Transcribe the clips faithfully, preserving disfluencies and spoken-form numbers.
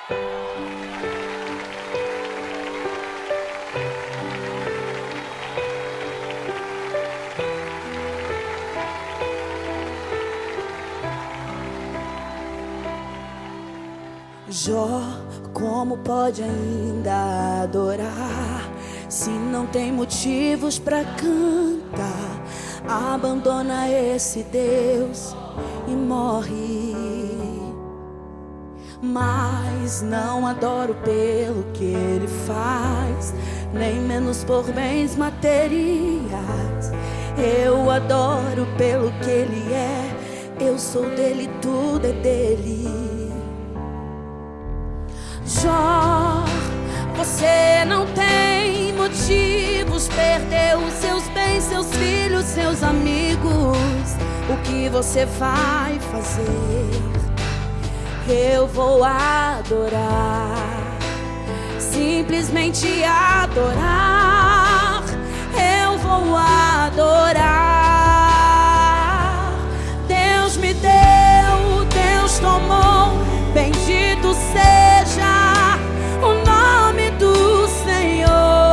Jó, como pode ainda adorar se não tem motivos pra cantar? Abandona esse Deus e morre. Mas não adoro pelo que ele faz, nem menos por bens materiais. Eu adoro pelo que ele é, eu sou dele, tudo é dele. Jó, você não tem motivos, perdeu os seus bens, seus filhos, seus amigos. O que você vai fazer? Eu vou adorar, simplesmente adorar. Eu vou adorar. Deus me deu, Deus tomou, bendito seja o nome do Senhor.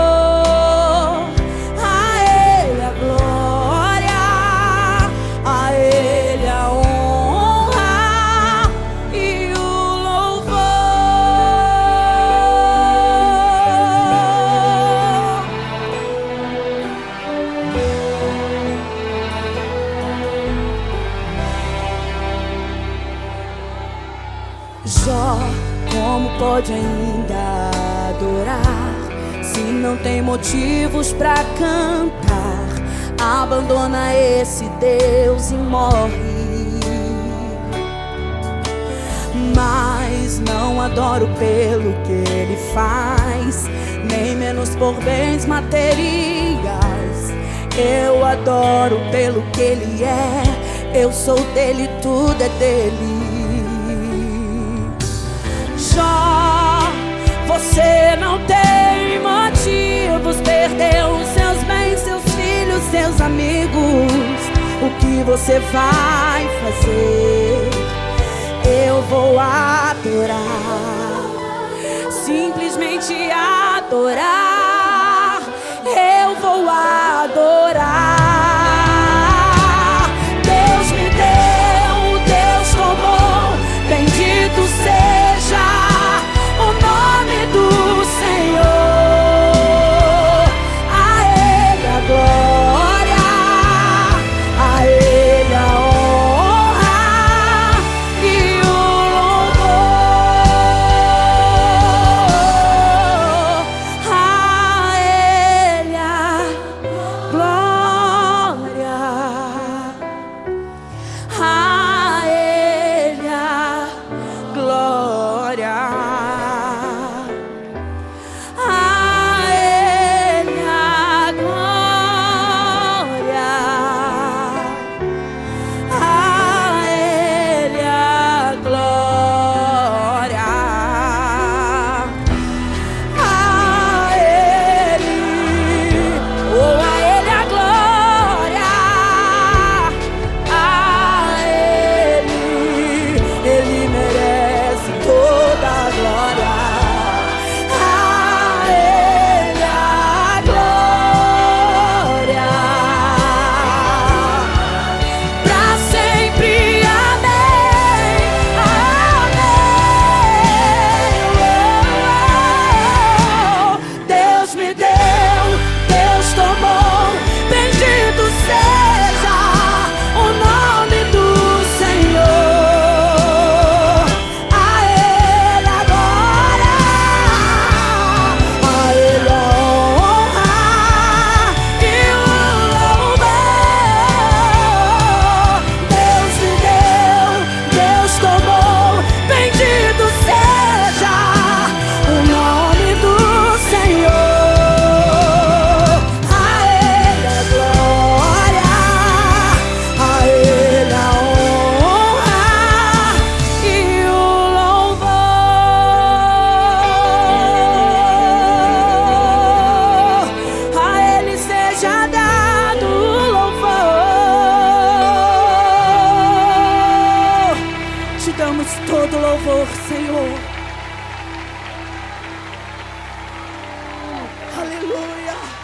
A Ele a glória, a Ele a honra e o louvor. Jó, como pode ainda adorar se não tem motivos pra cantar? Abandona esse Deus e morre. Mas não adoro pelo que ele faz, nem menos por bens materiais. Eu adoro pelo que ele é, eu sou dele, tudo é dele. Jó, você não tem motivos, perdeu os seus bens, seus filhos, seus amigos. O que você vai fazer? Eu vou adorar, simplesmente adorar. Eu vou adorar. Deus me deu, Deus tomou, bendito seja o nome do Senhor. A Ele a glória, a Ele a honra e o louvor. A Ele a glória, a Ele a glória. Todo louvor, Senhor. Aleluia.